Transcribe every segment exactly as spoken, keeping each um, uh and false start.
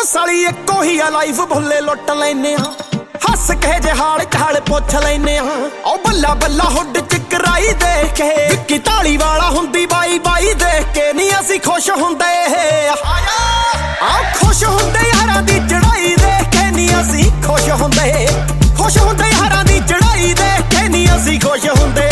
ਸਾਲੀ ਇੱਕੋ ਹੀ ਆ ਲਾਈਫ ਭੁੱਲੇ ਲੁੱਟ ਲੈਨੇ ਆ ਹੱਸ ਕੇ ਜੇ ਹਾਲ ਚਾਲ ਪੁੱਛ ਲੈਨੇ ਆ ਓ ਬੱਲਾ ਬੱਲਾ ਹੁੱਡ ਚ ਕਰਾਈ ਦੇਖ ਕੇ ਵਿੱਕੀ ਢਾਲੀ ਵਾਲਾ ਹੁੰਦੀ ਬਾਈ ਬਾਈ ਦੇਖ ਕੇ ਨਹੀਂ ਅਸੀਂ ਖੁਸ਼ ਹੁੰਦੇ ਆ ਖੁਸ਼ ਹੁੰਦੇ ਯਾਰਾਂ ਦੀ ਚੜਾਈ ਦੇਖ ਕੇ ਨਹੀਂ ਅਸੀਂ ਖੁਸ਼ ਹੁੰਦੇ ਖੁਸ਼ ਹੁੰਦੇ ਯਾਰਾਂ ਦੀ ਚੜਾਈ ਦੇਖ ਕੇ ਨਹੀਂ ਅਸੀਂ ਖੁਸ਼ ਹੁੰਦੇ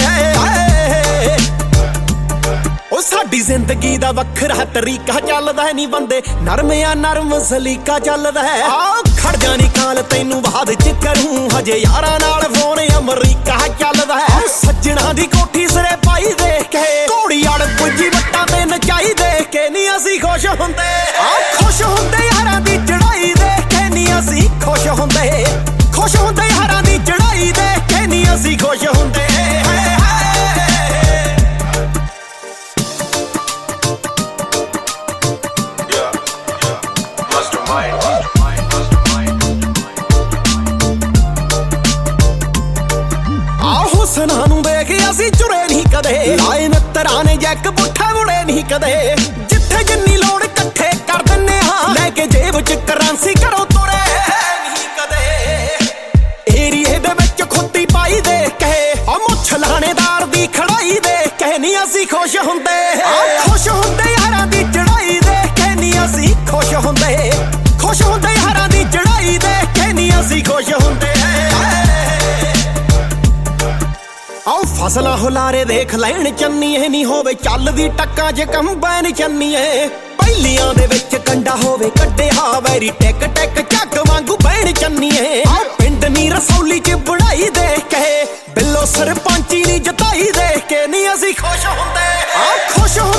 ਉਹ ਸਾਡੀ ਜ਼ਿੰਦਗੀ ਦਾ ਵੱਖਰਾ ਤਰੀਕਾ ਚੱਲਦਾ ਨਹੀਂ ਬੰਦੇ ਨਰਮ ਆ ਨਰਮ ਸਲੀਕਾ ਚੱਲਦਾ ਆ ਖੜ ਜਾਣੀ ਕਾਲ ਤੈਨੂੰ ਬਾਅਦ ਚ ਕਰੂੰ ਹਜੇ ਯਾਰਾਂ ਨਾਲ ਫੋਨ ਅਮਰੀਕਾ ਚੱਲਦਾ ਸੱਜਣਾ ਦੀ ਕੋਠੀ ਸਿਰੇ ਪਾਈ ਦੇਖ ਕੇ ਘੋੜੀ ਅੜ ਪੁੱਜੀ ਵੱਟਾਂ ਤੇ ਨਚਾਈ ਦੇਖ ਕੇ ਨਹੀਂ ਅਸੀਂ ਖੁਸ਼ ਹੁੰਦੇ ਆ ਖੁਸ਼ ਹੁੰਦੇ ਯਾਰਾਂ ਦੀ ਚੜਾਈ ਦੇਖ ਕੇ ਨਹੀਂ ਅਸੀਂ ਖੁਸ਼ ਹੁੰਦੇ ਖੁਸ਼ ਹੁੰਦੇ ਯਾਰਾਂ ਦੀ ਚੜਾਈ ਦੇਖ ਕੇ ਨਹੀਂ ਅਸੀਂ ਖੁਸ਼ ਹੁੰਦੇ ਹੁਸਨਾਂ ਨੂੰ ਦੇਖ ਅਸੀਂ ਚੁਰੇ ਨਹੀਂ ਕਦੇ ਲਾਏ ਮਿੱਤਰਾਂ ਨੇ ਜੈਕ ਪੁੱਠਾ ਮੁੜੇ ਨਹੀਂ ਕਦੇ ਜਿੱਥੇ ਜਿੰਨੀ ਲੋੜ ਇਕੱਠੇ ਕਰ ਦਿੰਨੇ ਆ ਲੈ ਕੇ ਜੇਬ ਚ ਕਰੰਸੀ ਕਰੋ ਤੁਰੇ ਨਹੀਂ ਕਦੇ ਏਰੀਏ ਦੇ ਵਿੱਚ ਖੁੱਤੀ ਪਾਈ ਦੇਖ ਕੇ ਆ ਮੁੱਛ ਲਾਣੇਦਾਰ ਦੀ ਖੜਾਈ ਦੇਖ ਕੇ ਨਹੀਂ ਅਸੀਂ ਖੁਸ਼ ਹੁੰਦੇ ਖੁਸ਼ ਹੁੰਦੇ ਯਾਰਾਂ ਦੀ ਚੜਾਈ ਦੇਖ ਕੇ ਨਹੀਂ ਅਸੀਂ ਖੁਸ਼ ਹੁੰਦੇ ਖੁਸ਼ ਹੁੰਦੇ ਯਾਰਾਂ ਦੀ ਚੜਾਈ ਦੇਖ ਕੇ ਨਹੀਂ ਅਸੀਂ ਖੁਸ਼ ਹੁੰਦੇ ਆਓ ਫਸਲਾਂ ਹੁਲਾਰੇ ਦੇਖ ਲੈਣ ਚੰਨੀਏ ਨਹੀਂ ਹੋਵੇ ਚੱਲਦੀ ਟੱਕਾਂ ਚ ਕੰਬਾਈਨ ਚੰਨੀਏ ਪਹਿਲੀਆਂ ਦੇ ਵਿੱਚ ਕੰਡਾ ਹੋਵੇ ਕੱਢਿਆ ਵੈਰੀ ਟਿਕ ਟਿਕ ਝੱਗ ਵਾਂਗੂ ਬਹਿਣ ਚੰਨੀਏ ਆਓ ਪਿੰਡ ਨੀ ਰਸੌਲੀ ਚ ਬਣਾਈ ਦੇਖ ਕੇ ਬਿੱਲੋ ਸਰਪੰਚੀ ਨੀ ਜਤਾਈ ਦੇਖ ਕੇ ਨਹੀਂ ਅਸੀਂ ਖੁਸ਼ ਹੁੰਦੇ ਆ ਖੁਸ਼